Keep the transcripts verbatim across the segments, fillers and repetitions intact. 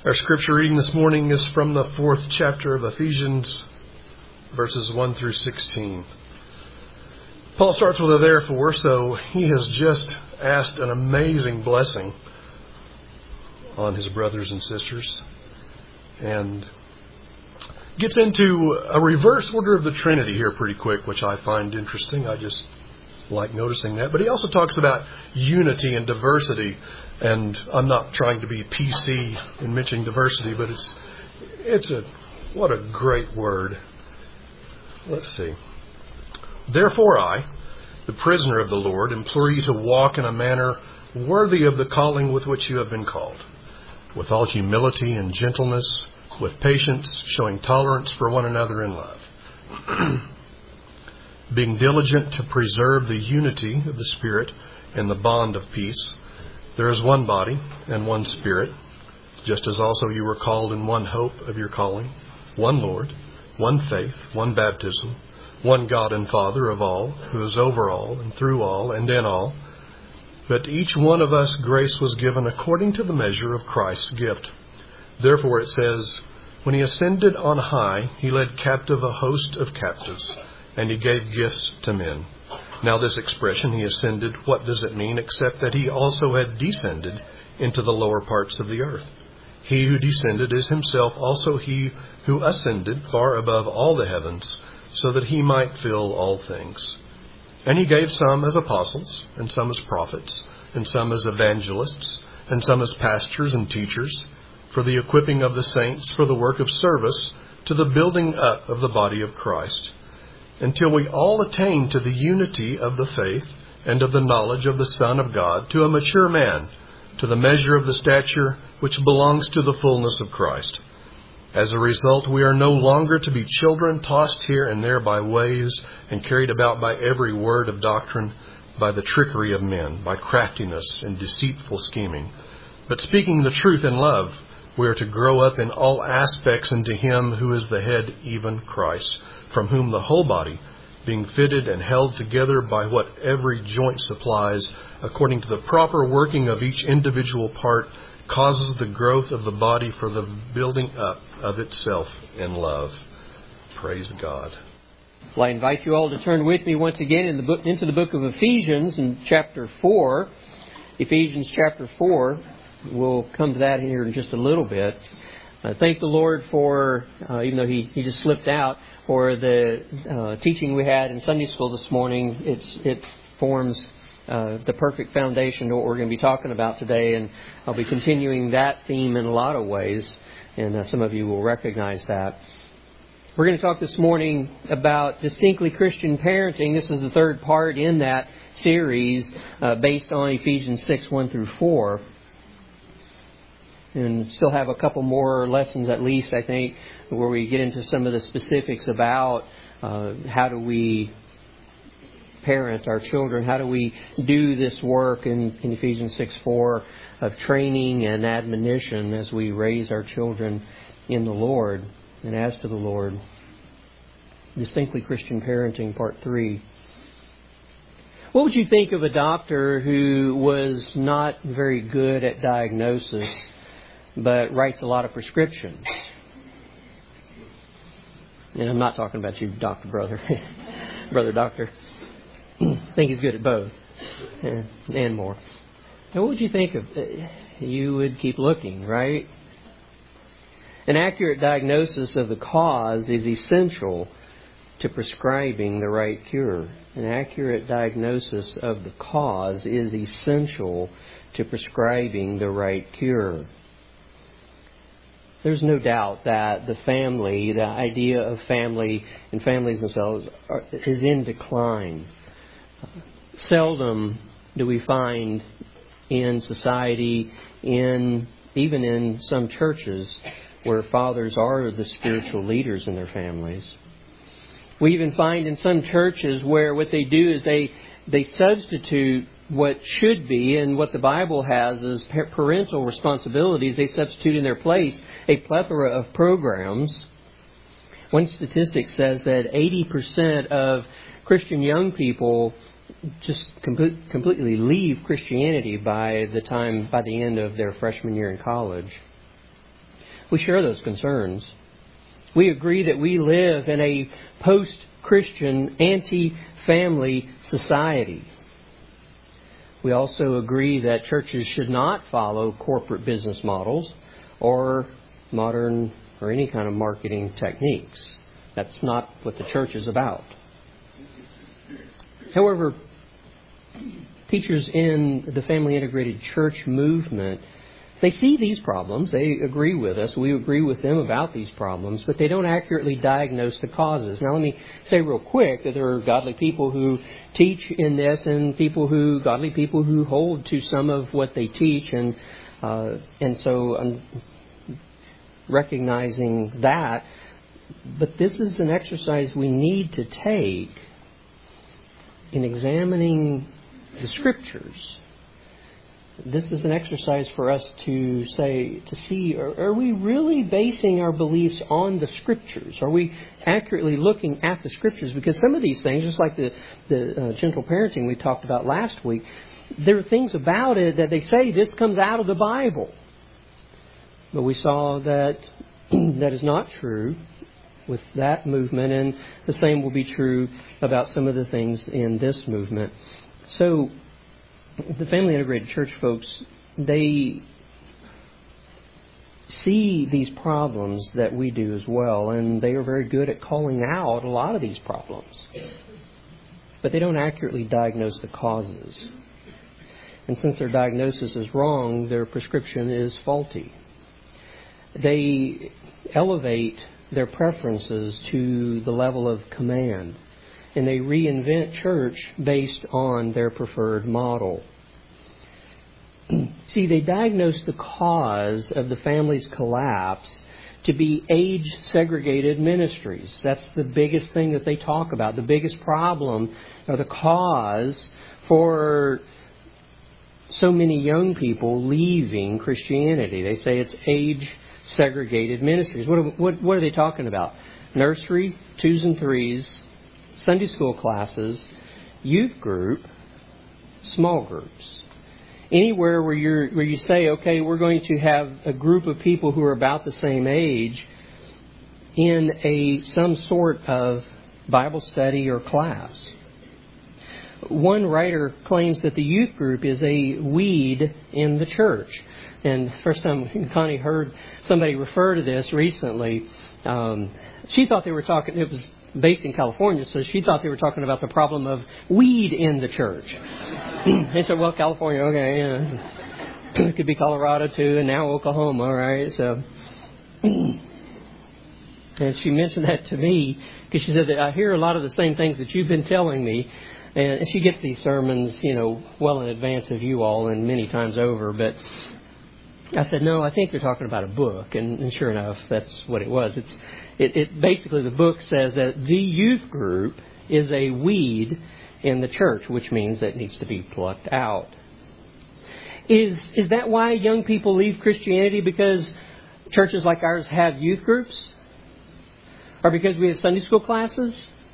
Our scripture reading this morning is from the fourth chapter of Ephesians, verses one through sixteen. Paul starts with a therefore, so he has just asked an amazing blessing on his brothers and sisters, and gets into a reverse order of the Trinity here pretty quick, which I find interesting. I just like noticing that. But he also talks about unity and diversity, and I'm not trying to be P C in mentioning diversity, but it's it's a what a great word. Let's see. Therefore I, the prisoner of the Lord, implore you to walk in a manner worthy of the calling with which you have been called, with all humility and gentleness, with patience, showing tolerance for one another in love, being diligent to preserve the unity of the Spirit in the bond of peace. There is one body and one Spirit, just as also you were called in one hope of your calling, one Lord, one faith, one baptism, one God and Father of all, who is over all and through all and in all. But each one of us grace was given according to the measure of Christ's gift. Therefore it says, when he ascended on high, he led captive a host of captives, and he gave gifts to men. Now this expression, he ascended, what does it mean except that he also had descended into the lower parts of the earth? He who descended is himself also he who ascended far above all the heavens, so that he might fill all things. And he gave some as apostles, and some as prophets, and some as evangelists, and some as pastors and teachers, for the equipping of the saints, for the work of service, to the building up of the body of Christ, until we all attain to the unity of the faith and of the knowledge of the Son of God, to a mature man, to the measure of the stature which belongs to the fullness of Christ. As a result, we are no longer to be children tossed here and there by waves and carried about by every word of doctrine, by the trickery of men, by craftiness and deceitful scheming. But speaking the truth in love, we are to grow up in all aspects into Him who is the head, even Christ, from whom the whole body, being fitted and held together by what every joint supplies, according to the proper working of each individual part, causes the growth of the body for the building up of itself in love. Praise God. Well, I invite you all to turn with me once again in the book, into the book of Ephesians in chapter four. Ephesians chapter four. We'll come to that here in just a little bit. Uh, thank the Lord for, uh, even though he, he just slipped out, for the uh, teaching we had in Sunday school this morning. It's, it forms uh, the perfect foundation to what we're going to be talking about today. And I'll be continuing that theme in a lot of ways. And uh, some of you will recognize that. We're going to talk this morning about distinctly Christian parenting. This is the third part in that series uh, based on Ephesians six, one through four. And still have a couple more lessons at least, I think, where we get into some of the specifics about uh, how do we parent our children, how do we do this work in, in Ephesians six four of training and admonition as we raise our children in the Lord and as to the Lord. Distinctly Christian parenting, part three. What would you think of a doctor who was not very good at diagnosis, but writes a lot of prescriptions? And I'm not talking about you, Doctor Brother. Brother Doctor. I think he's good at both. And more. Now, what would you think of? You would keep looking, right? An accurate diagnosis of the cause is essential to prescribing the right cure. An accurate diagnosis of the cause is essential to prescribing the right cure. There's no doubt that the family, the idea of family and families themselves are, is in decline. Seldom do we find in society, in even in some churches, where fathers are the spiritual leaders in their families. We even find in some churches where what they do is they they substitute what should be and what the Bible has as parental responsibilities. They substitute in their place a plethora of programs. One statistic says that eighty percent of Christian young people just com- completely leave Christianity by the time, by the end of their freshman year in college. We share those concerns. We agree that we live in a post-Christian, anti-family society. We also agree that churches should not follow corporate business models or modern or any kind of marketing techniques. That's not what the church is about. However, teachers in the family integrated church movement, they see these problems. They agree with us. We agree with them about these problems, but they don't accurately diagnose the causes. Now, let me say real quick that there are godly people who teach in this, and people who, godly people who hold to some of what they teach, and uh, and so I'm recognizing that. But this is an exercise we need to take in examining the Scriptures. This is an exercise for us to say, to see, are, are we really basing our beliefs on the Scriptures? Are we accurately looking at the Scriptures? Because some of these things, just like the, the uh, gentle parenting we talked about last week, there are things about it that they say this comes out of the Bible. But we saw that that is not true with that movement, and the same will be true about some of the things in this movement. So, the family integrated church folks, they see these problems that we do as well, and they are very good at calling out a lot of these problems. But they don't accurately diagnose the causes. And since their diagnosis is wrong, their prescription is faulty. They elevate their preferences to the level of command, and they reinvent church based on their preferred model. See, they diagnose the cause of the family's collapse to be age-segregated ministries. That's the biggest thing that they talk about. The biggest problem or the cause for so many young people leaving Christianity. They say it's age-segregated ministries. What are, what, what are they talking about? Nursery, twos and threes, Sunday school classes, youth group, small groups. Anywhere where you're where you say, okay, we're going to have a group of people who are about the same age in a some sort of Bible study or class. One writer claims that the youth group is a weed in the church. And first time Connie heard somebody refer to this recently, um, she thought they were talking, it was based in California, so she thought they were talking about the problem of weed in the church. And so, well, California, okay, yeah. It could be Colorado too, and now Oklahoma, all right? So, and she mentioned that to me because she said that I hear a lot of the same things that you've been telling me, and she gets these sermons, you know, well in advance of you all and many times over. But I said, no, I think they're talking about a book, and, and sure enough, that's what it was. It's it, it basically the book says that the youth group is a weed in the church, which means that it needs to be plucked out. Is is that why young people leave Christianity? Because churches like ours have youth groups? Or because we have Sunday school classes?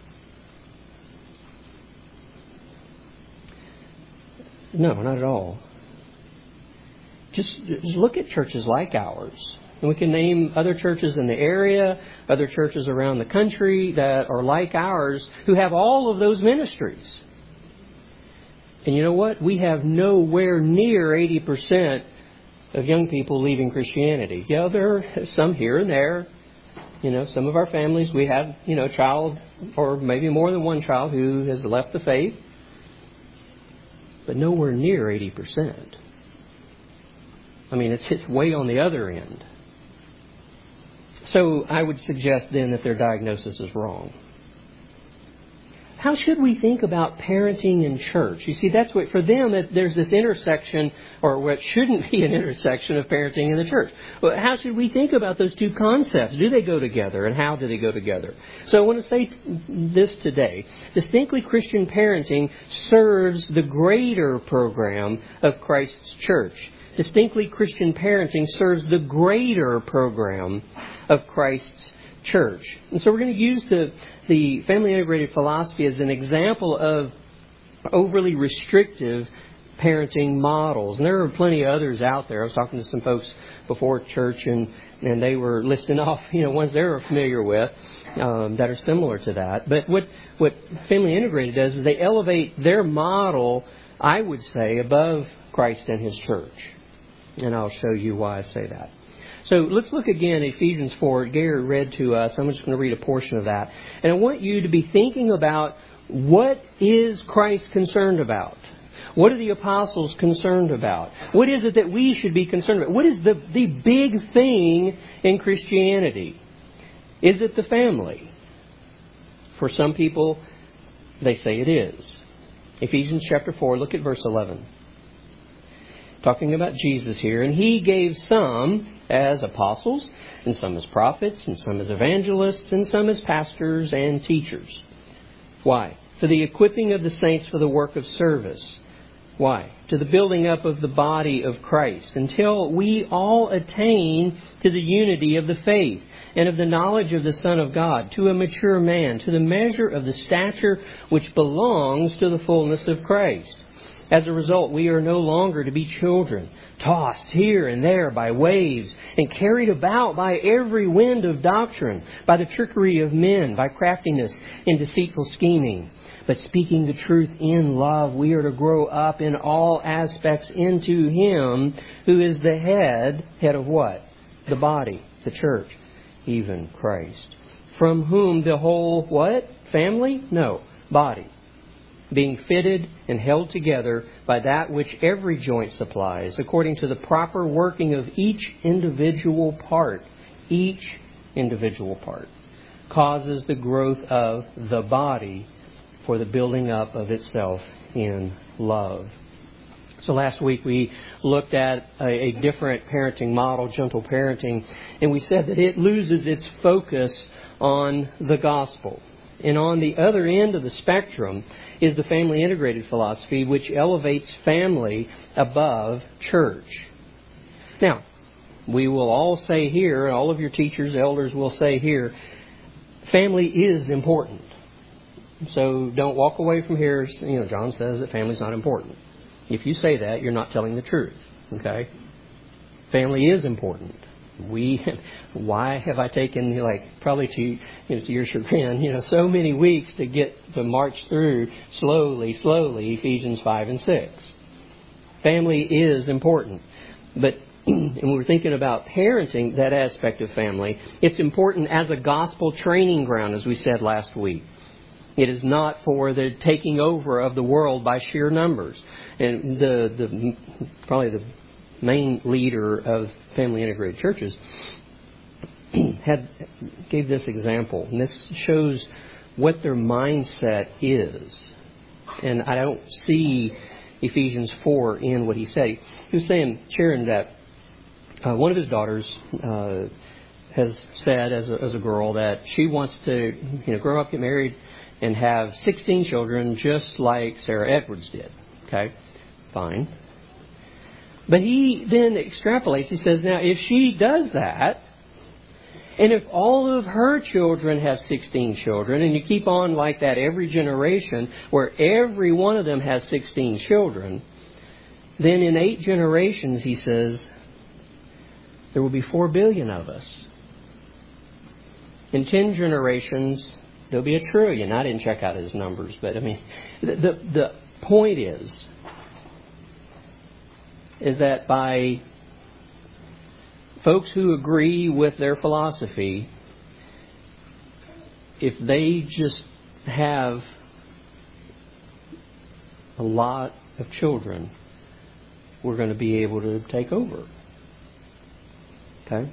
No, not at all. Just, just look at churches like ours. And we can name other churches in the area, other churches around the country that are like ours who have all of those ministries. And you know what? We have nowhere near eighty percent of young people leaving Christianity. Yeah, there are some here and there. You know, some of our families, we have, you know, a child or maybe more than one child who has left the faith. But nowhere near eighty percent. I mean, it's, it's way on the other end. So I would suggest then that their diagnosis is wrong. How should we think about parenting in church? You see, that's what, for them, there's this intersection, or what shouldn't be an intersection of parenting in the church. Well, how should we think about those two concepts? Do they go together, and how do they go together? So I want to say this today. Distinctly Christian parenting serves the greater program of Christ's church. Distinctly Christian parenting serves the greater program of Christ's church. And so we're going to use the, the family integrated philosophy as an example of overly restrictive parenting models. And there are plenty of others out there. I was talking to some folks before church, and, and they were listing off, you know, ones they were familiar with um, that are similar to that. But what, what Family Integrated does is they elevate their model, I would say, above Christ and His church. And I'll show you why I say that. So let's look again at Ephesians four. Gary read to us. I'm just going to read a portion of that. And I want you to be thinking about, what is Christ concerned about? What are the apostles concerned about? What is it that we should be concerned about? What is the, the big thing in Christianity? Is it the family? For some people, they say it is. Ephesians chapter four, look at verse eleven. Talking about Jesus here. And He gave some as apostles, and some as prophets, and some as evangelists, and some as pastors and teachers. Why? For the equipping of the saints for the work of service. Why? To the building up of the body of Christ, until we all attain to the unity of the faith and of the knowledge of the Son of God, to a mature man, to the measure of the stature which belongs to the fullness of Christ. As a result, we are no longer to be children, tossed here and there by waves, and carried about by every wind of doctrine, by the trickery of men, by craftiness and deceitful scheming. But speaking the truth in love, we are to grow up in all aspects into Him who is the head. Head of what? The body, the church, even Christ. From whom the whole, what? Family? No, body. Being fitted and held together by that which every joint supplies, according to the proper working of each individual part, each individual part, causes the growth of the body for the building up of itself in love. So last week we looked at a, a different parenting model, gentle parenting, and we said that it loses its focus on the gospel. And on the other end of the spectrum is the family integrated philosophy, which elevates family above church. Now, we will all say here, all of your teachers, elders will say here, family is important. So don't walk away from here, you know, John says that family's not important. If you say that, you're not telling the truth. Okay? Family is important. We, why have I taken, like, probably to, you know, to your chagrin, you know, so many weeks to get to march through slowly, slowly Ephesians five and six. Family is important. But and we're thinking about parenting, that aspect of family, it's important as a gospel training ground, as we said last week. It is not for the taking over of the world by sheer numbers. And the, the probably the main leader of family integrated churches had gave this example. And this shows what their mindset is. And I don't see Ephesians four in what he said. He was saying, sharing that uh, one of his daughters uh, has said as a, as a girl that she wants to, you know, grow up, get married, and have sixteen children just like Sarah Edwards did. Okay? Fine. But he then extrapolates. He says, now, if she does that, and if all of her children have sixteen children, and you keep on like that every generation, where every one of them has sixteen children, then in eight generations, he says, there will be four billion of us. In ten generations, there'll be a trillion. I didn't check out his numbers, but I mean, the, the, the point is, is that by folks who agree with their philosophy, if they just have a lot of children, we're going to be able to take over. Okay?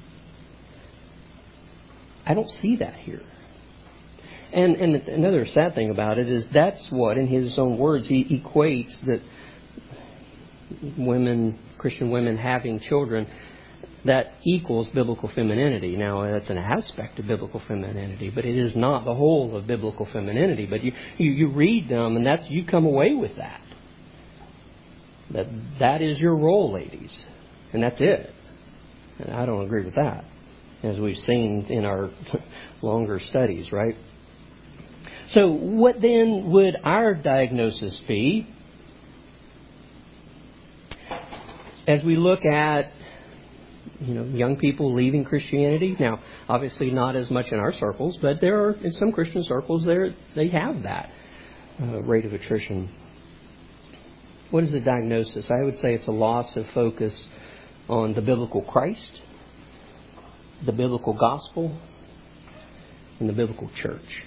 I don't see that here. And, and another sad thing about it is that's what, in his own words, he equates that women, Christian women having children, that equals biblical femininity. Now, that's an aspect of biblical femininity, but it is not the whole of biblical femininity. But you, you, you read them, and that's, you come away with that. That that is your role, ladies. And that's it. And I don't agree with that, as we've seen in our longer studies, right? So what then would our diagnosis be? as we look at, you know, young people leaving Christianity, now, obviously not as much in our circles, but there are, in some Christian circles, there they have that uh, rate of attrition. What is the diagnosis? I would say it's a loss of focus on the biblical Christ, the biblical gospel, and the biblical church.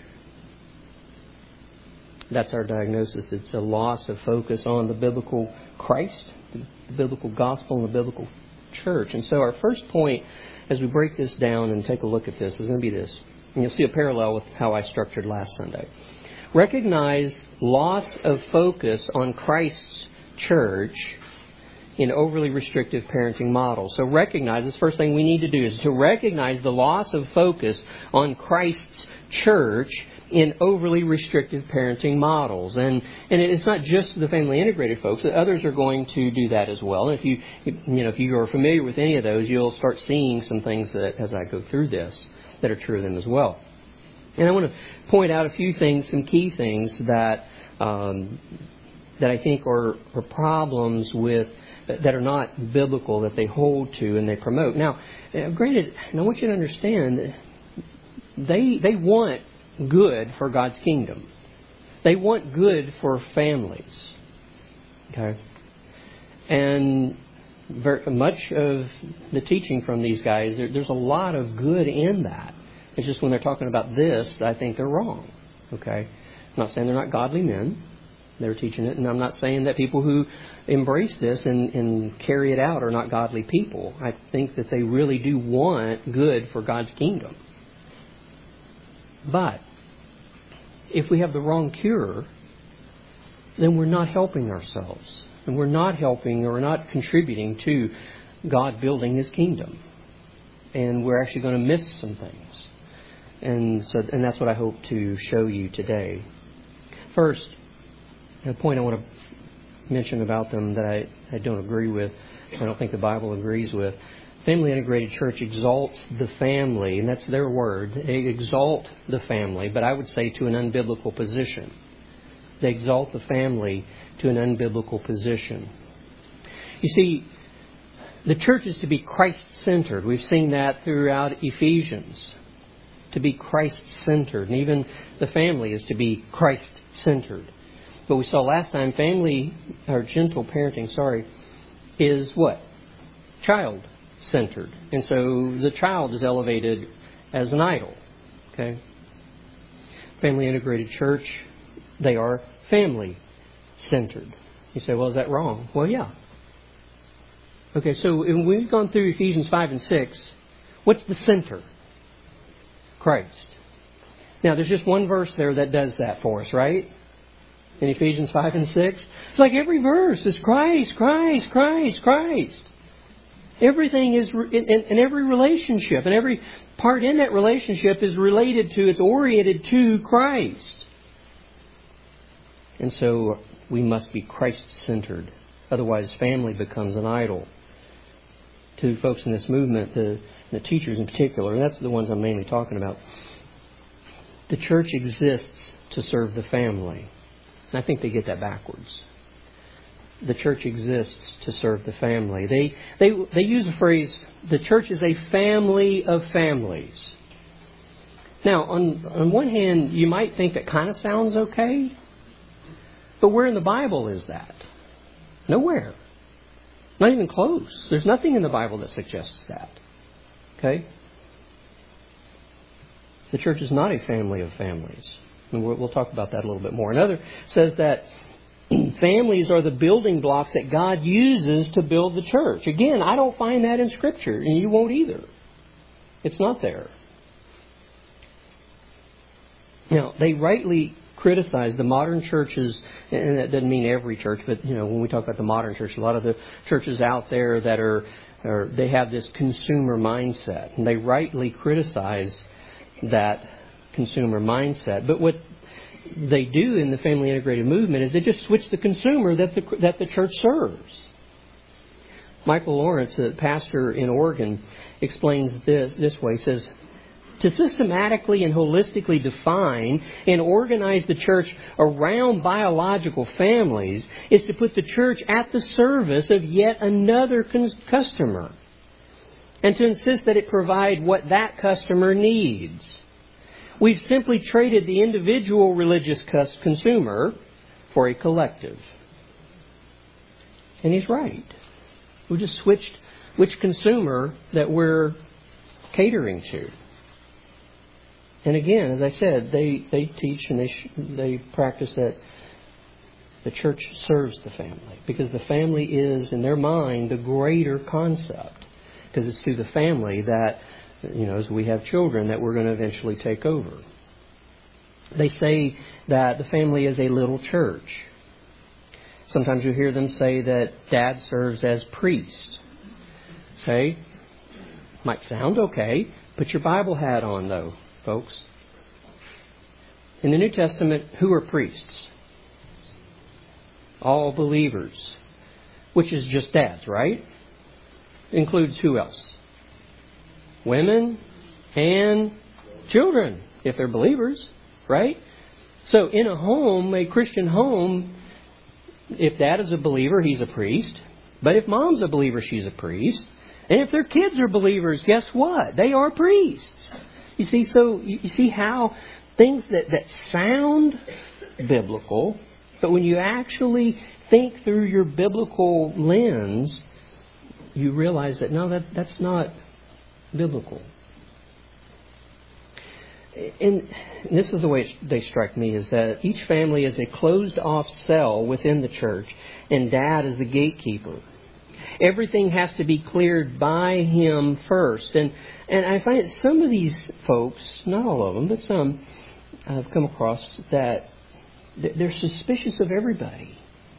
That's our diagnosis. It's a loss of focus on the biblical Christ, the biblical gospel, and the biblical church. And so our first point, as we break this down and take a look at this, is going to be this. And you'll see a parallel with how I structured last Sunday. Recognize loss of focus on Christ's church in overly restrictive parenting models. So recognize, this first thing we need to do is to recognize the loss of focus on Christ's church in overly restrictive parenting models. And and it's not just the family integrated folks. Others are going to do that as well. And if you you know if you are familiar with any of those, you'll start seeing some things that, as I go through this, that are true of them as well. And I want to point out a few things, some key things that um, that I think are, are problems with that are not biblical, that they hold to and they promote. Now, granted, and I want you to understand, they they want good for God's kingdom. They want good for families. Okay? And very much of the teaching from these guys, there, there's a lot of good in that. It's just when they're talking about this, I think they're wrong. Okay? I'm not saying they're not godly men. They're teaching it. And I'm not saying that people who embrace this and, and carry it out are not godly people. I think that they really do want good for God's kingdom. But if we have the wrong cure, then we're not helping ourselves. And we're not helping or we're not contributing to God building His kingdom. And we're actually going to miss some things. And so, and that's what I hope to show you today. First, the point I want to mention about them that I, I don't agree with, I don't think the Bible agrees with. Family Integrated Church exalts the family, and that's their word. They exalt the family, but I would say to an unbiblical position. They exalt the family to an unbiblical position. You see, the church is to be Christ-centered. We've seen that throughout Ephesians. To be Christ-centered. And even the family is to be Christ-centered. But we saw last time, family, or gentle parenting, sorry, is what? Child-centered. And so the child is elevated as an idol. Okay? Family Integrated Church, they are family-centered. You say, well, is that wrong? Well, yeah. Okay, so when we've gone through Ephesians five and six, what's the center? Christ. Now, there's just one verse there that does that for us, right? In Ephesians five and six. It's like every verse is Christ, Christ, Christ, Christ. Everything is, in every relationship, and every part in that relationship is related to, it's oriented to Christ. And so we must be Christ-centered. Otherwise, family becomes an idol. To folks in this movement, the, the teachers in particular, and that's the ones I'm mainly talking about, the church exists to serve the family. And I think they get that backwards. The church exists to serve the family. They they they use the phrase, the church is a family of families. Now, on, on one hand, you might think that kind of sounds okay. But where in the Bible is that? Nowhere. Not even close. There's nothing in the Bible that suggests that. Okay? The church is not a family of families. And we'll, we'll talk about that a little bit more. Another says that families are the building blocks that God uses to build the church. Again, I don't find that in Scripture, and you won't either. It's not there. Now, they rightly criticize the modern churches, and that doesn't mean every church, but you know, when we talk about the modern church, a lot of the churches out there that are, are they have this consumer mindset, and they rightly criticize that consumer mindset. But what they do in the family integrated movement is they just switch the consumer that the that the church serves. Michael Lawrence, a pastor in Oregon, explains this this way. He says, To systematically and holistically define and organize the church around biological families is to put the church at the service of yet another con- customer, and to insist that it provide what that customer needs. We've simply traded the individual religious cus- consumer for a collective. And he's right. We just switched which consumer that we're catering to. And again, as I said, they, they teach and they sh- they practice that the church serves the family, because the family is, in their mind, the greater concept. Because it's through the family that, you know, as we have children, that we're going to eventually take over. They say that the family is a little church. Sometimes you hear them say that dad serves as priest. Okay? Might sound okay. Put your Bible hat on, though, folks. In the New Testament, who are priests? All believers. Which is just dads, right? Includes who else? Women and children, if they're believers, right? So in a home, a Christian home, if dad is a believer, he's a priest. But if mom's a believer, she's a priest. And if their kids are believers, guess what? They are priests. You see, so you see how things that, that sound biblical, but when you actually think through your biblical lens, you realize that no, that that's not biblical. And this is the way they strike me, is that each family is a closed-off cell within the church, and dad is the gatekeeper. Everything has to be cleared by him first. And and I find that some of these folks, not all of them, but some, I've come across that they're suspicious of everybody.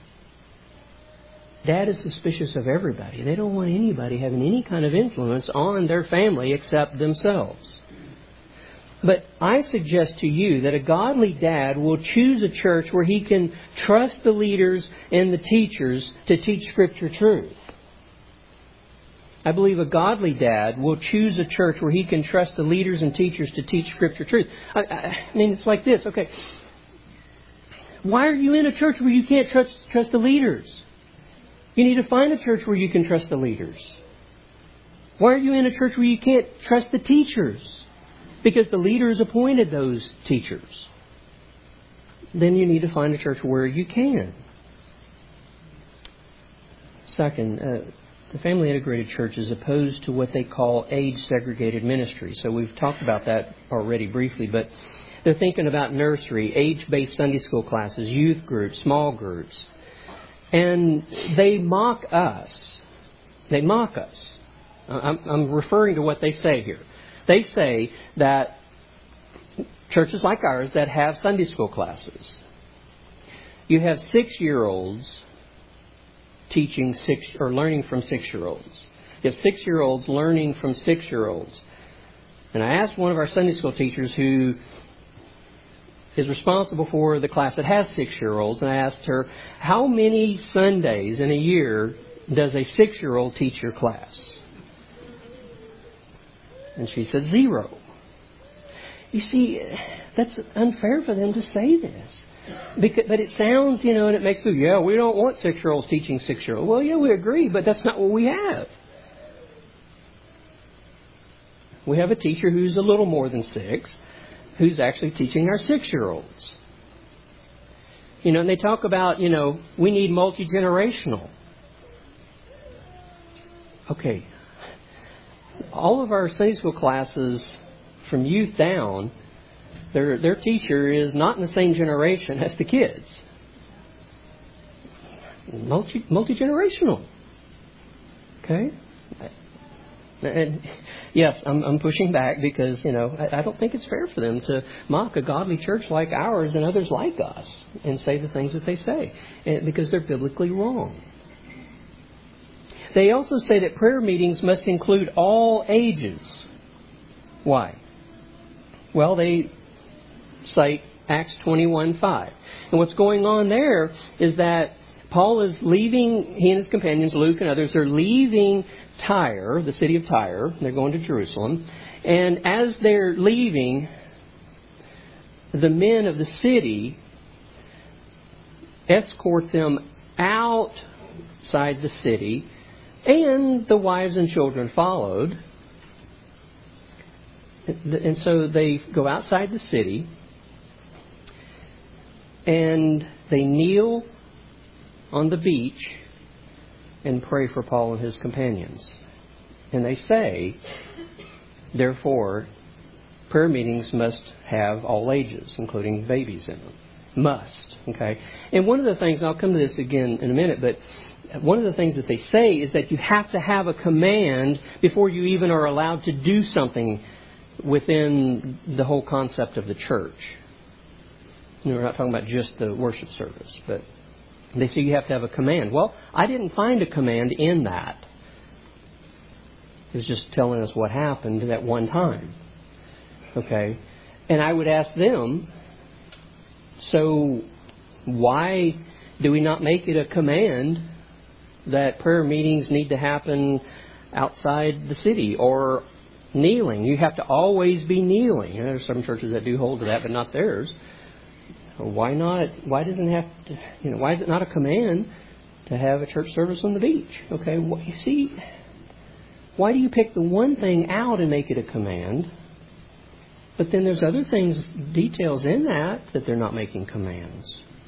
Dad is suspicious of everybody. They don't want anybody having any kind of influence on their family except themselves. But I suggest to you that a godly dad will choose a church where he can trust the leaders and the teachers to teach Scripture truth. I believe a godly dad will choose a church where he can trust the leaders and teachers to teach Scripture truth. I, I, I mean, it's like this. Okay, why are you in a church where you can't trust, trust the leaders? You need to find a church where you can trust the leaders. Why are you in a church where you can't trust the teachers? Because the leaders appointed those teachers. Then you need to find a church where you can. Second, uh, the Family Integrated Church is opposed to what they call age-segregated ministry. So we've talked about that already briefly, but they're thinking about nursery, age-based Sunday school classes, youth groups, small groups. And they mock us. They mock us. I'm, I'm referring to what they say here. They say that churches like ours that have Sunday school classes, you have six-year-olds teaching six or learning from six-year-olds. You have six-year-olds learning from six-year-olds. And I asked one of our Sunday school teachers who is responsible for the class that has six-year-olds, and I asked her, how many Sundays in a year does a six-year-old teach your class? And she said zero. You see, that's unfair for them to say this. Because, but it sounds, you know, and it makes people, yeah, we don't want six-year-olds teaching six-year-olds. Well, yeah, we agree, but that's not what we have. We have a teacher who's a little more than six, who's actually teaching our six-year-olds. You know, and they talk about, you know, we need multi-generational. Okay. All of our Sunday school classes from youth down, their their teacher is not in the same generation as the kids. Multi multi-generational. Okay? And yes, I'm, I'm pushing back because, you know, I, I don't think it's fair for them to mock a godly church like ours and others like us and say the things that they say, and, because they're biblically wrong. They also say that prayer meetings must include all ages. Why? Well, they cite Acts twenty-one five. And what's going on there is that Paul is leaving, he and his companions, Luke and others, are leaving Tyre, the city of Tyre. They're going to Jerusalem. And as they're leaving, the men of the city escort them outside the city, and the wives and children followed. And so they go outside the city, and they kneel on the beach and pray for Paul and his companions. And they say, therefore, prayer meetings must have all ages, including babies in them. Must. Okay? And one of the things, and I'll come to this again in a minute, but one of the things that they say is that you have to have a command before you even are allowed to do something within the whole concept of the church. You know, we're not talking about just the worship service, but they say you have to have a command. Well, I didn't find a command in that. It was just telling us what happened at one time. Okay? And I would ask them, so why do we not make it a command that prayer meetings need to happen outside the city or kneeling? You have to always be kneeling. You know, there's some churches that do hold to that, but not theirs. Why not? Why doesn't it have to? You know, why is it not a command to have a church service on the beach? Okay, well, you see, why do you pick the one thing out and make it a command? But then there's other things, details in that that they're not making commands.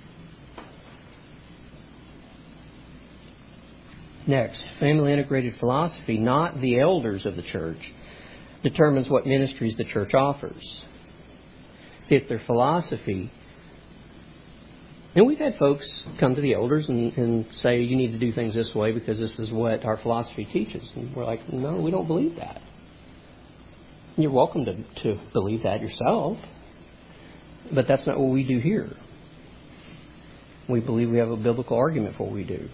Next, family integrated philosophy, not the elders of the church, determines what ministries the church offers. See, it's their philosophy. And we've had folks come to the elders and, and say, you need to do things this way because this is what our philosophy teaches. And we're like, no, we don't believe that. And you're welcome to, to believe that yourself. But that's not what we do here. We believe we have a biblical argument for what we do.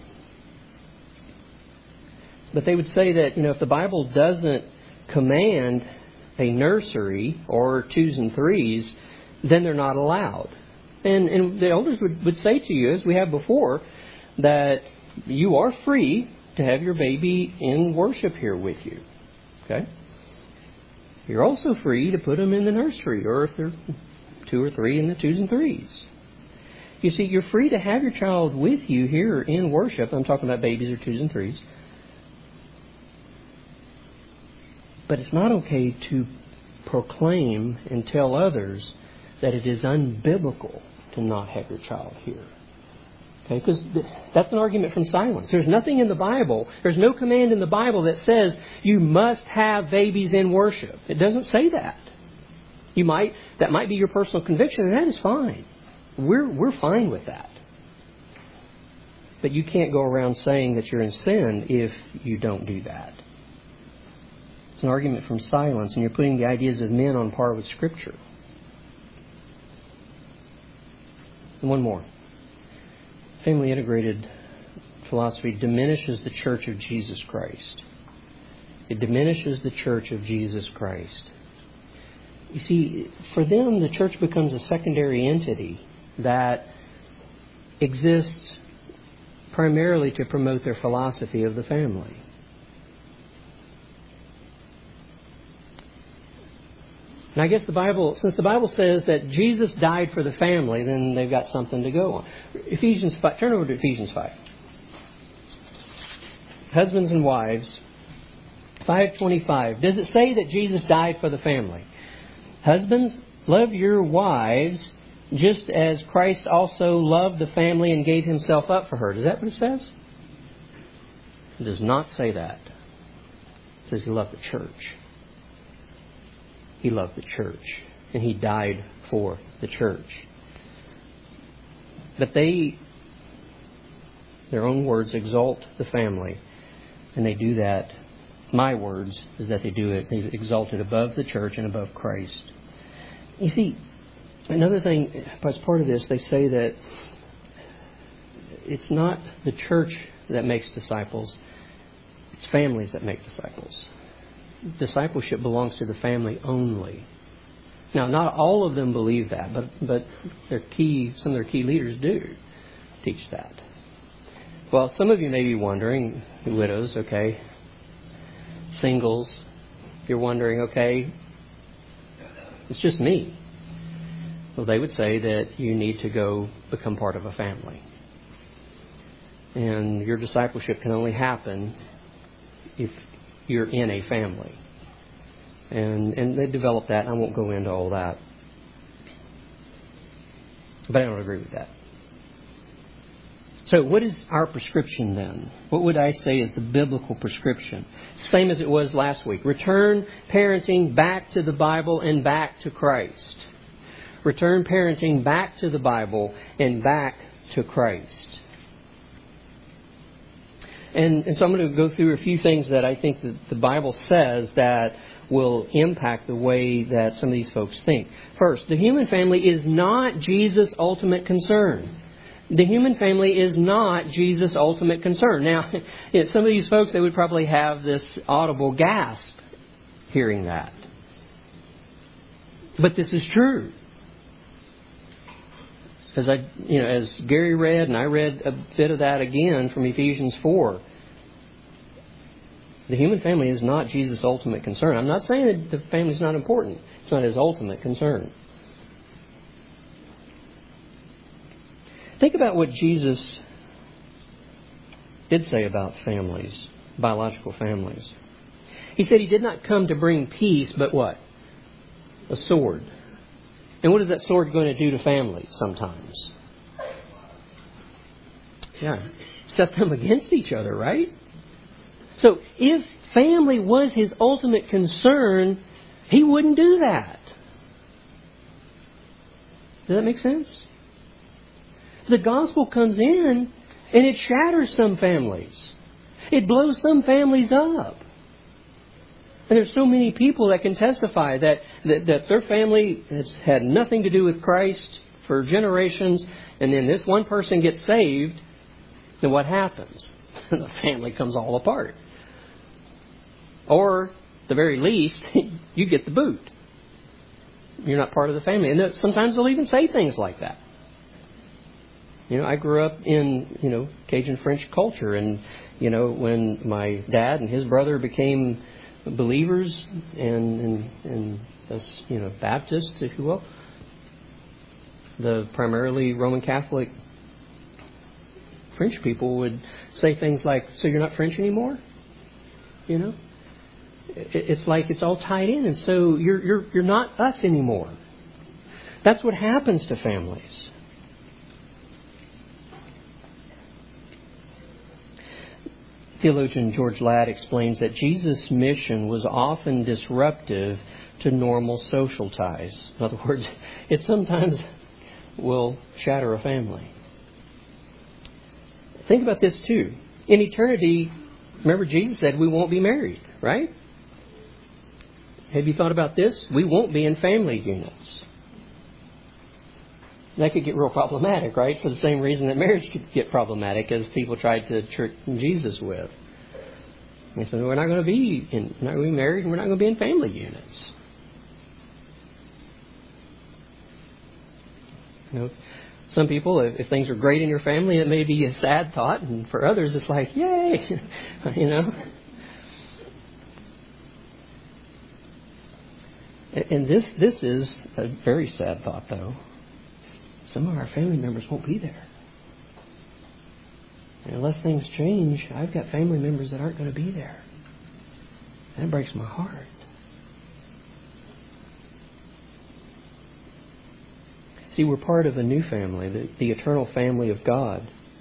But they would say that, you know, if the Bible doesn't command a nursery or twos and threes, then they're not allowed. And, and the elders would, would say to you, as we have before, that you are free to have your baby in worship here with you. Okay? You're also free to put them in the nursery, or if they're two or three, in the twos and threes. You see, you're free to have your child with you here in worship. I'm talking about babies or twos and threes. But it's not okay to proclaim and tell others that it is unbiblical to not have your child here. Okay, because that's an argument from silence. There's nothing in the Bible, there's no command in the Bible that says you must have babies in worship. It doesn't say that. You might, that might be your personal conviction, and that is fine. We're, we're fine with that. But you can't go around saying that you're in sin if you don't do that. It's an argument from silence, and you're putting the ideas of men on par with Scripture. And one more. Family integrated philosophy diminishes the Church of Jesus Christ. It diminishes the Church of Jesus Christ. You see, for them, the church becomes a secondary entity that exists primarily to promote their philosophy of the family. And I guess the Bible, since the Bible says that Jesus died for the family, then they've got something to go on. Ephesians five, turn over to Ephesians five. Husbands and wives, five twenty-five. Does it say that Jesus died for the family? Husbands, love your wives just as Christ also loved the family and gave himself up for her. Is that what it says? It does not say that. It says he loved the church. He loved the church. And he died for the church. But they, their own words, exalt the family. And they do that. My words is that they do it. They exalt it above the church and above Christ. You see, another thing, as part of this, they say that it's not the church that makes disciples. It's families that make disciples. Discipleship belongs to the family only. Now, not all of them believe that, but but their key, some of their key leaders do teach that. Well, some of you may be wondering, widows, okay, singles, you're wondering, okay, it's just me. Well, they would say that you need to go become part of a family. And your discipleship can only happen if you're in a family. And and they develop that. I won't go into all that. But I don't agree with that. So what is our prescription then? What would I say is the biblical prescription? Same as it was last week. Return parenting back to the Bible and back to Christ. Return parenting back to the Bible and back to Christ. And, and so I'm going to go through a few things that I think that the Bible says that will impact the way that some of these folks think. First, the human family is not Jesus' ultimate concern. The human family is not Jesus' ultimate concern. Now, you know, some of these folks, they would probably have this audible gasp hearing that. But this is true. As I, you know, as Gary read, and I read a bit of that again from Ephesians four. The human family is not Jesus' ultimate concern. I'm not saying that the family is not important. It's not his ultimate concern. Think about what Jesus did say about families, biological families. He said he did not come to bring peace, but what? A sword. And what is that sword going to do to families sometimes? Yeah, set them against each other, right? So if family was his ultimate concern, he wouldn't do that. Does that make sense? The gospel comes in and it shatters some families. It blows some families up. And there's so many people that can testify that, that, that their family has had nothing to do with Christ for generations, and then this one person gets saved, then what happens? The family comes all apart. Or, at the very least, you get the boot. You're not part of the family. And sometimes they'll even say things like that. You know, I grew up in, you know, Cajun French culture, and, you know, when my dad and his brother became believers and, and, and us, you know, Baptists, if you will, the primarily Roman Catholic French people would say things like, "So you're not French anymore?" You know, it's like it's all tied in, and so you're you're you're not us anymore. That's what happens to families. Theologian George Ladd explains that Jesus' mission was often disruptive to normal social ties. In other words, it sometimes will shatter a family. Think about this too. In eternity, remember Jesus said we won't be married, right? Have you thought about this? We won't be in family units. That could get real problematic, right? For the same reason that marriage could get problematic, as people tried to trick Jesus with. They said, we're not going to be in, not going to be married, and we're not going to be in family units. You know, some people, if, if things are great in your family, it may be a sad thought, and for others, it's like, yay, you know. And this this is a very sad thought, though. Some of our family members won't be there. And unless things change, I've got family members that aren't going to be there. That breaks my heart. See, we're part of a new family, the, the eternal family of God.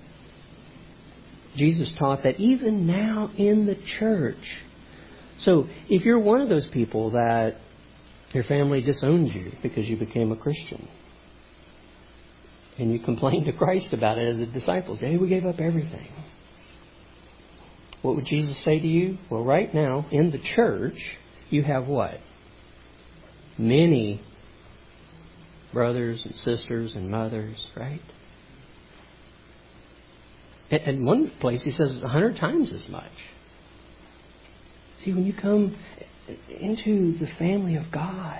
Jesus taught that even now in the church. So if you're one of those people that your family disowned you because you became a Christian, and you complained to Christ about it as the disciples, hey, we gave up everything. What would Jesus say to you? Well, right now, in the church, you have what? Many brothers and sisters and mothers, right? At one place, he says a hundred times as much. See, when you come into the family of God,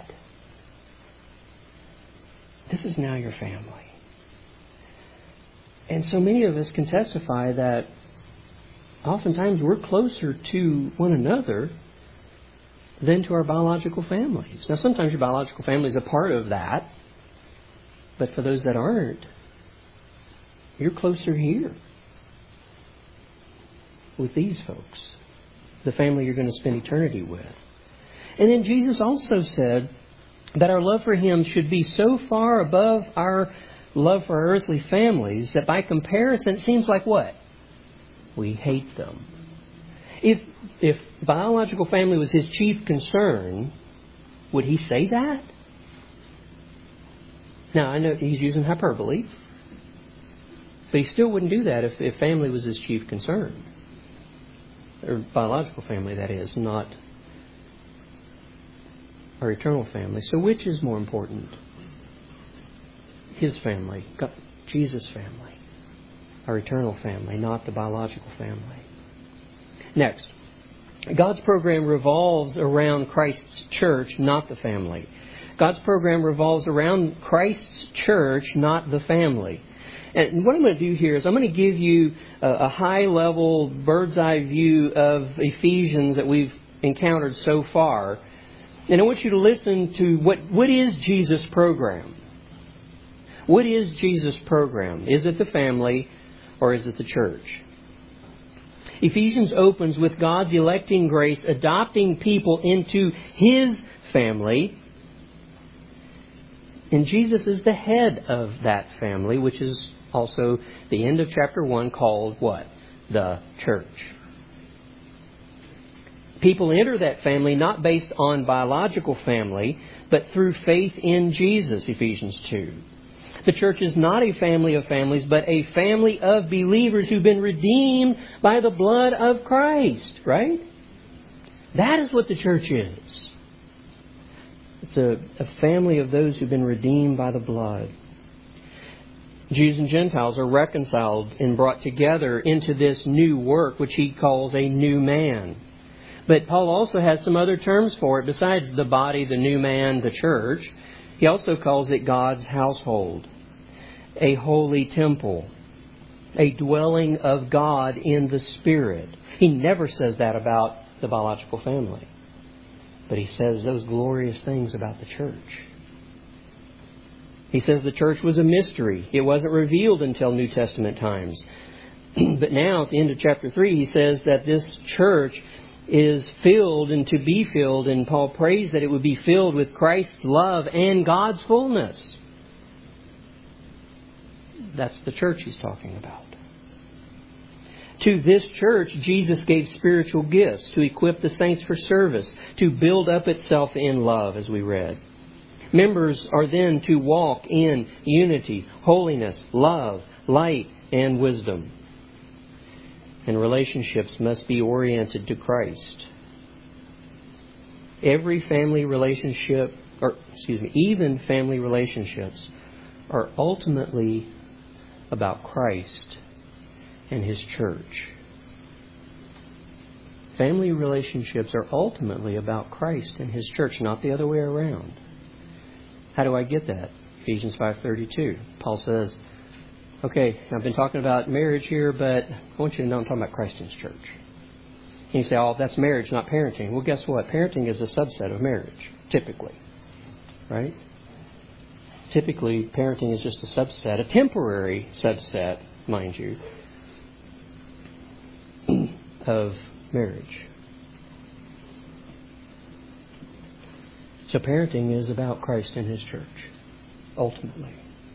this is now your family. And so many of us can testify that oftentimes we're closer to one another than to our biological families. Now, sometimes your biological family is a part of that, but for those that aren't, you're closer here with these folks, the family you're going to spend eternity with. And then Jesus also said that our love for Him should be so far above our love for our earthly families that by comparison it seems like what? We hate them. If if biological family was His chief concern, would He say that? Now, I know He's using hyperbole, but He still wouldn't do that if, if family was His chief concern. Or biological family, that is, not our eternal family. So which is more important? His family, God, Jesus' family, our eternal family, not the biological family. Next, God's program revolves around Christ's church, not the family. God's program revolves around Christ's church, not the family. And what I'm going to do here is I'm going to give you a, a high-level, bird's-eye view of Ephesians that we've encountered so far. And I want you to listen to what, what is Jesus' program? What is Jesus' program? Is it the family or is it the church? Ephesians opens with God's electing grace adopting people into His family. And Jesus is the head of that family, which is also the end of chapter one, called what? The church. People enter that family not based on biological family, but through faith in Jesus, Ephesians two. The church is not a family of families, but a family of believers who've been redeemed by the blood of Christ, right? That is what the church is. It's a, a family of those who've been redeemed by the blood. Jews and Gentiles are reconciled and brought together into this new work, which he calls a new man. But Paul also has some other terms for it besides the body, the new man, the church. He also calls it God's household, a holy temple, a dwelling of God in the Spirit. He never says that about the biological family, but he says those glorious things about the church. He says the church was a mystery. It wasn't revealed until New Testament times. But now, at the end of chapter three, he says that this church is filled and to be filled, and Paul prays that it would be filled with Christ's love and God's fullness. That's the church he's talking about. To this church, Jesus gave spiritual gifts to equip the saints for service, to build up itself in love, as we read. Members are then to walk in unity, holiness, love, light, and wisdom. And relationships must be oriented to Christ. Every family relationship, or excuse me, even family relationships are ultimately about Christ and His church. Family relationships are ultimately about Christ and His church, not the other way around. How do I get that? Ephesians five thirty-two. Paul says, okay, I've been talking about marriage here, but I want you to know I'm talking about Christ and His church. And you say, oh, that's marriage, not parenting. Well, guess what? Parenting is a subset of marriage, typically. Right? Typically, parenting is just a subset, a temporary subset, mind you, of marriage. So parenting is about Christ and His church, ultimately.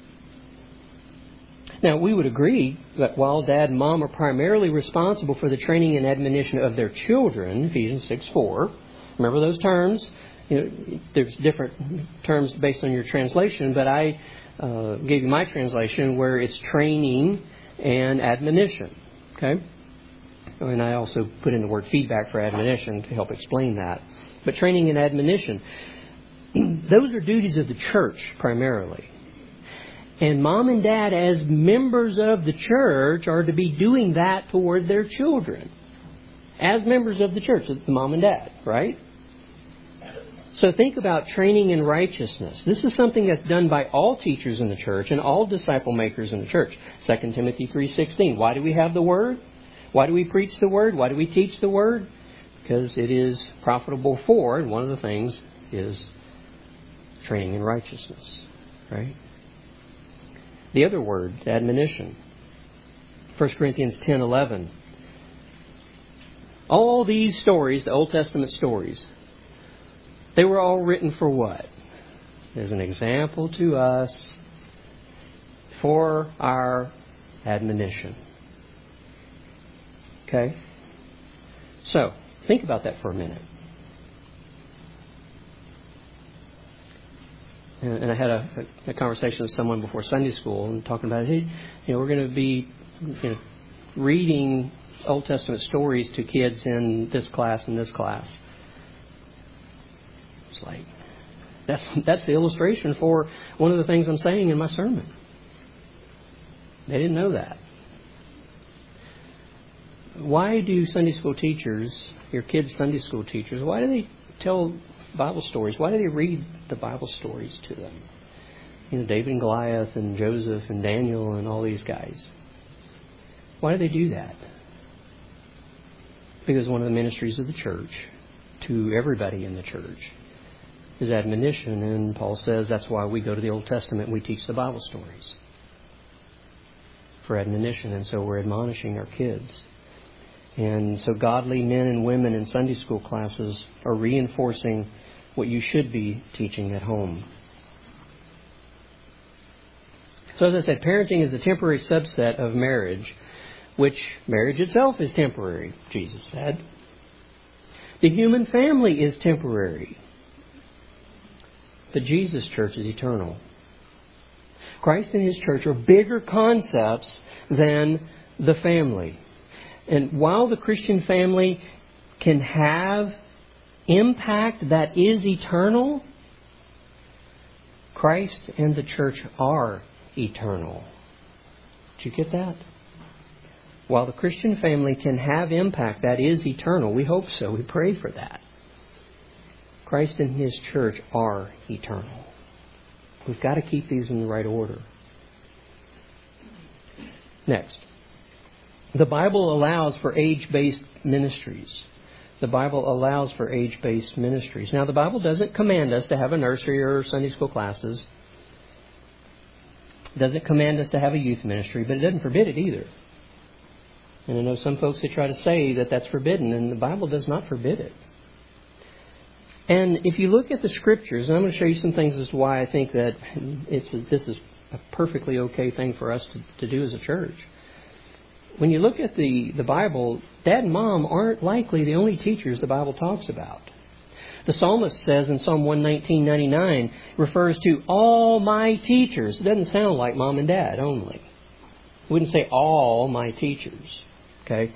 Now, we would agree that while dad and mom are primarily responsible for the training and admonition of their children, Ephesians six four, remember those terms? You know, there's different terms based on your translation, but I uh, gave you my translation where it's training and admonition. Okay? And I also put in the word feedback for admonition to help explain that. But training and admonition, those are duties of the church primarily. And mom and dad, as members of the church, are to be doing that toward their children. As members of the church, it's the mom and dad, right? So think about training in righteousness. This is something that's done by all teachers in the church and all disciple makers in the church. Second Timothy three sixteen. Why do we have the Word? Why do we preach the Word? Why do we teach the Word? Because it is profitable for, and one of the things is training in righteousness. Right? The other word, admonition. First Corinthians ten eleven. All these stories, the Old Testament stories, they were all written for what? As an example to us for our admonition. Okay? So, think about that for a minute. And I had a, a conversation with someone before Sunday school and talking about, hey, you know, we're going to be you know, reading Old Testament stories to kids in this class and this class. It's like, that's that's the illustration for one of the things I'm saying in my sermon. They didn't know that. Why do Sunday school teachers, your kids' Sunday school teachers, why do they tell Bible stories? Why do they read the Bible stories to them? You know, David and Goliath and Joseph and Daniel and all these guys. Why do they do that? Because one of the ministries of the church to everybody in the church is admonition. And Paul says that's why we go to the Old Testament and we teach the Bible stories. For admonition. And so we're admonishing our kids. And so godly men and women in Sunday school classes are reinforcing what you should be teaching at home. So as I said, parenting is a temporary subset of marriage, which marriage itself is temporary, Jesus said. The human family is temporary. But Jesus' church is eternal. Christ and His church are bigger concepts than the family. And while the Christian family can have impact that is eternal, Christ and the church are eternal. Did you get that? While the Christian family can have impact that is eternal, we hope so, we pray for that, Christ and His church are eternal. We've got to keep these in the right order. Next. The Bible allows for age-based ministries. The Bible allows for age-based ministries. Now, the Bible doesn't command us to have a nursery or Sunday school classes. It doesn't command us to have a youth ministry, but it doesn't forbid it either. And I know some folks that try to say that that's forbidden, and the Bible does not forbid it. And if you look at the Scriptures, and I'm going to show you some things as to why I think that it's a, this is a perfectly okay thing for us to, to do as a church. When you look at the, the Bible, Dad and Mom aren't likely the only teachers the Bible talks about. The psalmist says in Psalm one nineteen ninety-nine, refers to all my teachers. It doesn't sound like Mom and Dad only. It wouldn't say all my teachers. Okay.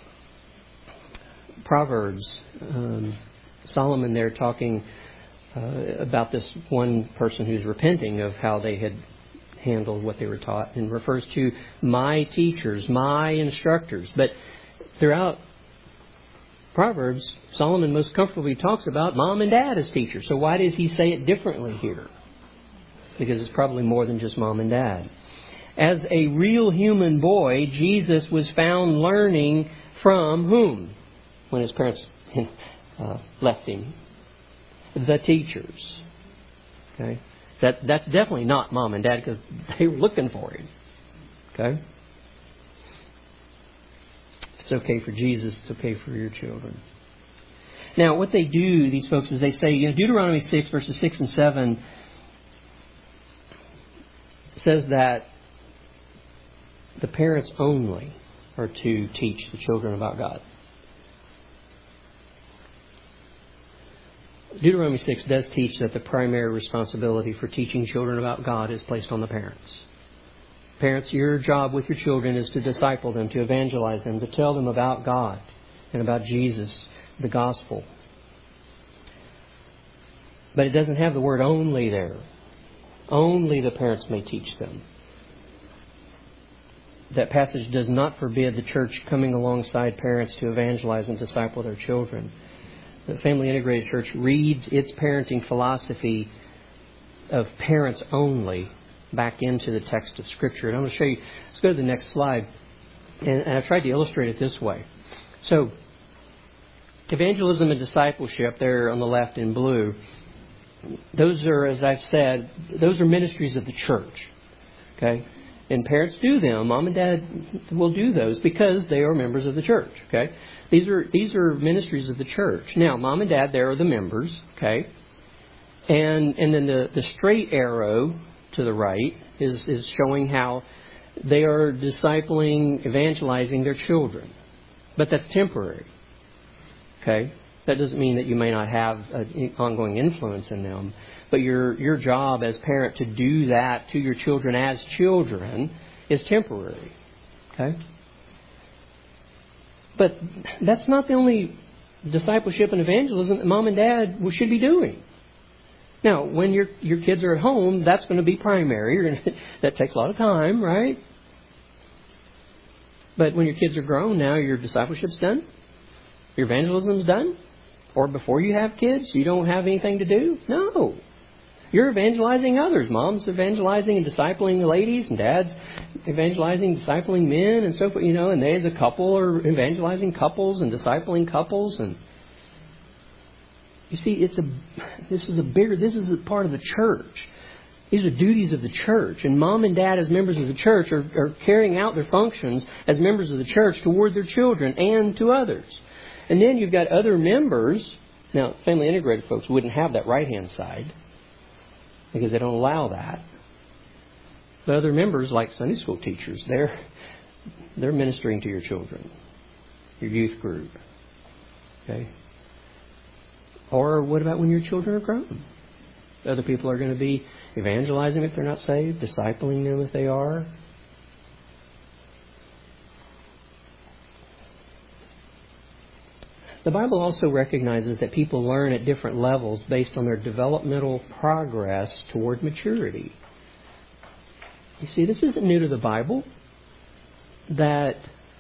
Proverbs, um, Solomon there talking uh, about this one person who's repenting of how they had handled what they were taught, and refers to my teachers, my instructors. But throughout Proverbs, Solomon most comfortably talks about Mom and Dad as teachers. So why does he say it differently here? Because it's probably more than just Mom and Dad. As a real human boy, Jesus was found learning from whom? When his parents uh, left him. The teachers. Okay? That That's definitely not Mom and Dad, because they were looking for him. Okay? If it's okay for Jesus, it's okay for your children. Now, what they do, these folks, is they say, you know, Deuteronomy six, verses six and seven says that the parents only are to teach the children about God. Deuteronomy six does teach that the primary responsibility for teaching children about God is placed on the parents. Parents, your job with your children is to disciple them, to evangelize them, to tell them about God and about Jesus, the gospel. But it doesn't have the word only there. Only the parents may teach them. That passage does not forbid the church coming alongside parents to evangelize and disciple their children. The Family Integrated Church reads its parenting philosophy of parents only back into the text of Scripture. And I'm going to show you. Let's go to the next slide. And, and I've tried to illustrate it this way. So, evangelism and discipleship, there on the left in blue, those are, as I've said, those are ministries of the church. Okay? And parents do them. Mom and Dad will do those because they are members of the church. Okay? These are these are ministries of the church. Now, Mom and Dad, there are the members. Okay? And and then the, the straight arrow to the right is, is showing how they are discipling, evangelizing their children. But that's temporary. Okay? That doesn't mean that you may not have an ongoing influence in them. But your your job as parent to do that to your children as children is temporary. Okay? But that's not the only discipleship and evangelism that Mom and Dad should be doing. Now, when your your kids are at home, that's going to be primary. That takes a lot of time, right? But when your kids are grown, now your discipleship's done? Your evangelism's done? Or before you have kids, you don't have anything to do? No. You're evangelizing others. Mom's evangelizing and discipling the ladies, and Dad's evangelizing, discipling men, and so forth. You know, and they as a couple are evangelizing couples and discipling couples. And you see, it's a this is a bigger, this is a part of the church. These are duties of the church. And Mom and Dad as members of the church are, are carrying out their functions as members of the church toward their children and to others. And then you've got other members. Now, family integrated folks wouldn't have that right-hand side because they don't allow that. But other members, like Sunday school teachers, they're they're ministering to your children, your youth group. Okay? Or what about when your children are grown? Other people are going to be evangelizing if they're not saved, discipling them if they are. The Bible also recognizes that people learn at different levels based on their developmental progress toward maturity. You see, this isn't new to the Bible, that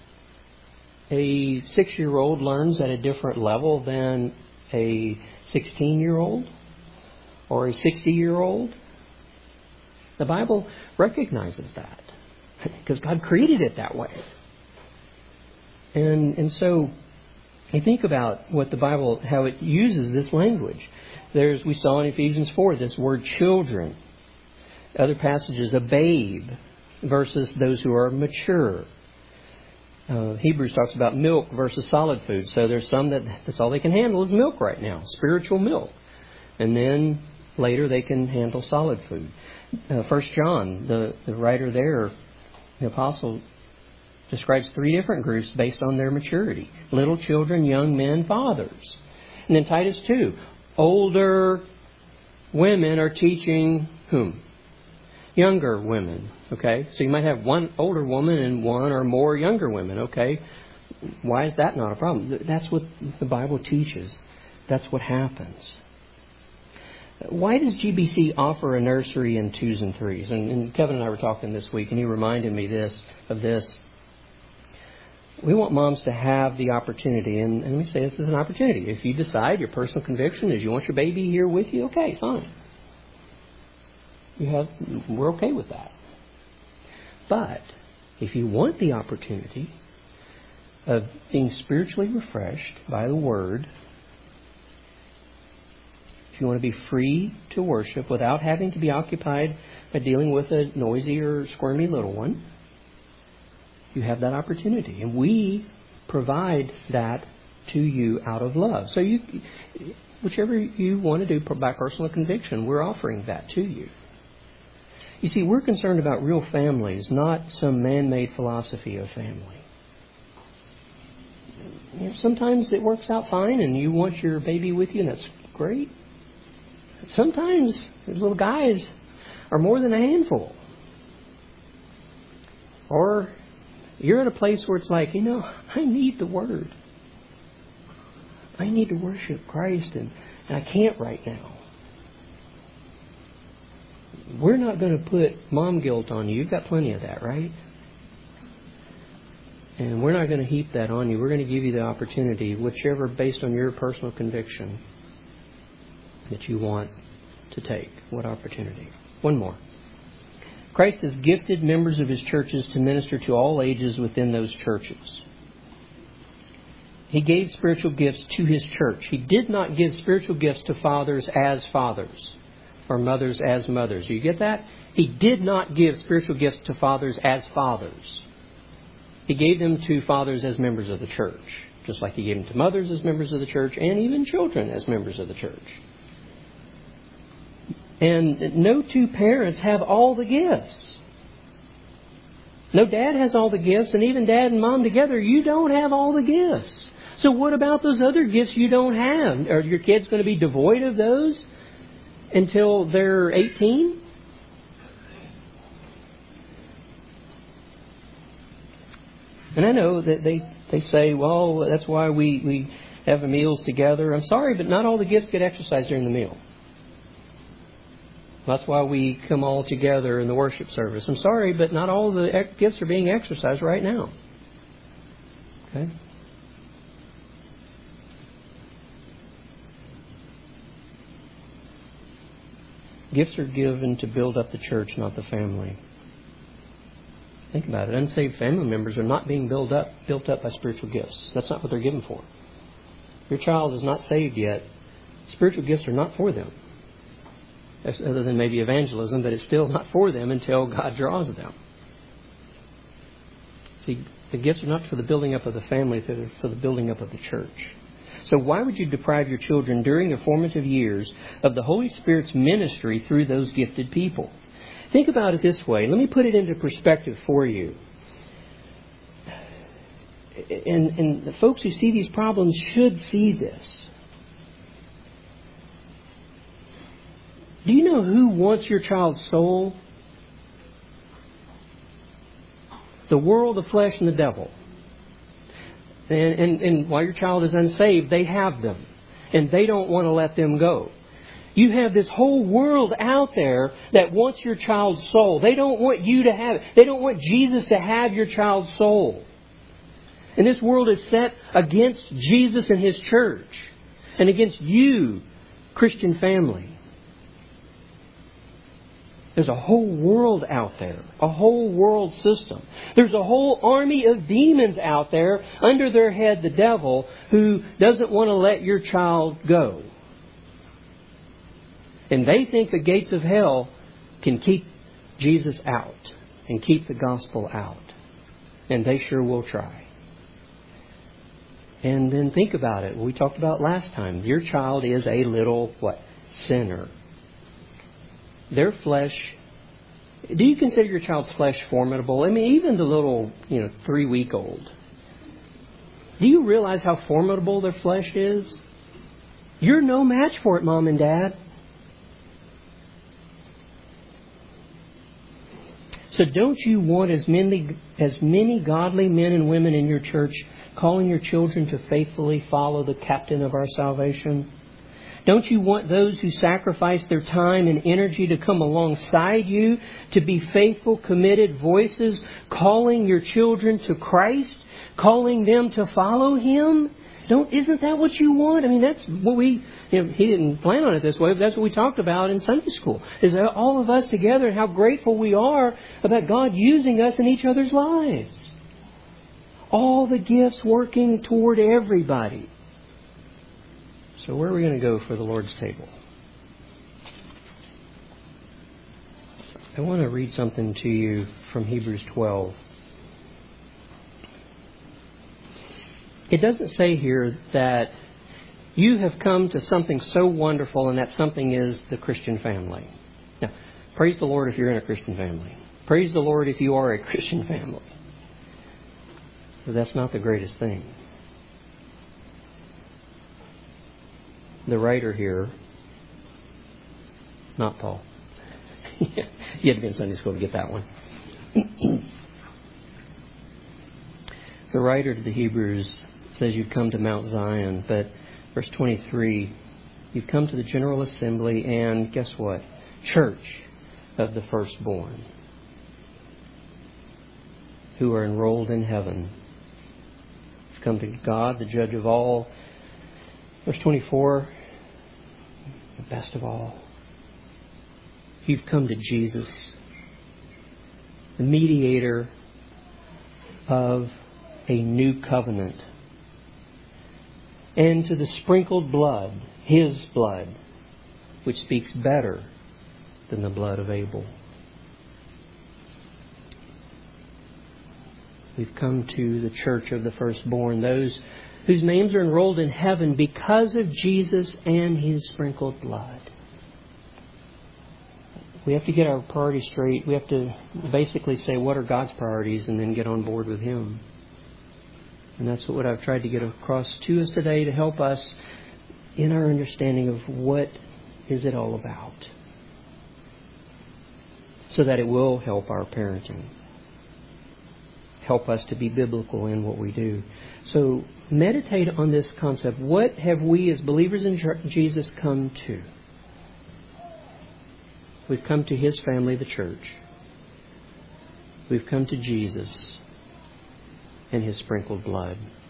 a six-year-old learns at a different level than a sixteen-year-old or a sixty-year-old. The Bible recognizes that because God created it that way. And and so you think about what the Bible, how it uses this language. There's, we saw in Ephesians four, this word children. Other passages, a babe versus those who are mature. Uh, Hebrews talks about milk versus solid food. So there's some that that's all they can handle is milk right now, spiritual milk. And then later they can handle solid food. Uh, First John, the, the writer there, the apostle, describes three different groups based on their maturity. Little children, young men, fathers. And then Titus two, older women are teaching whom? Younger women. Okay? So you might have one older woman and one or more younger women. Okay? Why is that not a problem? That's what the Bible teaches. That's what happens. Why does G B C offer a nursery in twos and threes? And, and Kevin and I were talking this week, and he reminded me this of this. We want moms to have the opportunity, and, and let me say this is an opportunity. If you decide your personal conviction is you want your baby here with you, okay, fine. You have, we're okay with that. But if you want the opportunity of being spiritually refreshed by the Word, if you want to be free to worship without having to be occupied by dealing with a noisy or squirmy little one, you have that opportunity. And we provide that to you out of love. So you, whichever you want to do by personal conviction, we're offering that to you. You see, we're concerned about real families, not some man-made philosophy of family. You know, sometimes it works out fine and you want your baby with you, and that's great. Sometimes those little guys are more than a handful. Or you're at a place where it's like, you know, I need the Word. I need to worship Christ, and, and I can't right now. We're not going to put mom guilt on you. You've got plenty of that, right? And we're not going to heap that on you. We're going to give you the opportunity, whichever based on your personal conviction that you want to take. What opportunity? One more. Christ has gifted members of His churches to minister to all ages within those churches. He gave spiritual gifts to His church. He did not give spiritual gifts to fathers as fathers or mothers as mothers. Do you get that? He did not give spiritual gifts to fathers as fathers. He gave them to fathers as members of the church, just like He gave them to mothers as members of the church and even children as members of the church. And no two parents have all the gifts. No dad has all the gifts, and even dad and mom together, you don't have all the gifts. So what about those other gifts you don't have? Are your kids going to be devoid of those until they're eighteen? And I know that they, they say, well, that's why we, we have the meals together. I'm sorry, but not all the gifts get exercised during the meal. That's why we come all together in the worship service. I'm sorry, but not all the gifts are being exercised right now. Okay? Gifts are given to build up the church, not the family. Think about it. Unsaved family members are not being built up, built up by spiritual gifts. That's not what they're given for. Your child is not saved yet. Spiritual gifts are not for them. Other than maybe evangelism, but it's still not for them until God draws them. See, the gifts are not for the building up of the family, they're for the building up of the church. So why would you deprive your children during their formative years of the Holy Spirit's ministry through those gifted people? Think about it this way. Let me put it into perspective for you. And, and the folks who see these problems should see this. Do you know who wants your child's soul? The world, the flesh, and the devil. And, and, and while your child is unsaved, they have them. And they don't want to let them go. You have this whole world out there that wants your child's soul. They don't want you to have it. They don't want Jesus to have your child's soul. And this world is set against Jesus and His church. And against you, Christian family. There's a whole world out there. A whole world system. There's a whole army of demons out there under their head, the devil, who doesn't want to let your child go. And they think the gates of hell can keep Jesus out and keep the gospel out. And they sure will try. And then think about it. We talked about last time. Your child is a little, what? Sinner. Their flesh. Do you consider your child's flesh formidable? I mean, even the little, you know, three-week-old. Do you realize how formidable their flesh is? You're no match for it, Mom and Dad. So don't you want as many, as many godly men and women in your church calling your children to faithfully follow the captain of our salvation? Don't you want those who sacrifice their time and energy to come alongside you to be faithful, committed voices calling your children to Christ, calling them to follow Him? Don't, isn't that what you want? I mean, that's what we, you know, he didn't plan on it this way, but that's what we talked about in Sunday school. Is that all of us together and how grateful we are about God using us in each other's lives. All the gifts working toward everybody. So where are we going to go for the Lord's table? I want to read something to you from Hebrews twelve. It doesn't say here that you have come to something so wonderful and that something is the Christian family. Now, praise the Lord if you're in a Christian family. Praise the Lord if you are a Christian family. But that's not the greatest thing. The writer here, not Paul. You had to be in Sunday school to get that one. The writer to the Hebrews says you've come to Mount Zion, but verse twenty-three, you've come to the general assembly and guess what? Church of the firstborn who are enrolled in heaven. You've come to God, the judge of all. Verse twenty-four, the best of all. You've come to Jesus, the mediator of a new covenant. And to the sprinkled blood, His blood, which speaks better than the blood of Abel. We've come to the church of the firstborn, those whose names are enrolled in heaven because of Jesus and His sprinkled blood. We have to get our priorities straight. We have to basically say, what are God's priorities, and then get on board with Him. And that's what I've tried to get across to us today, to help us in our understanding of what is it all about, so that it will help our parenting. Help us to be biblical in what we do. So meditate on this concept. What have we as believers in Jesus come to? We've come to His family, the church. We've come to Jesus and His sprinkled blood.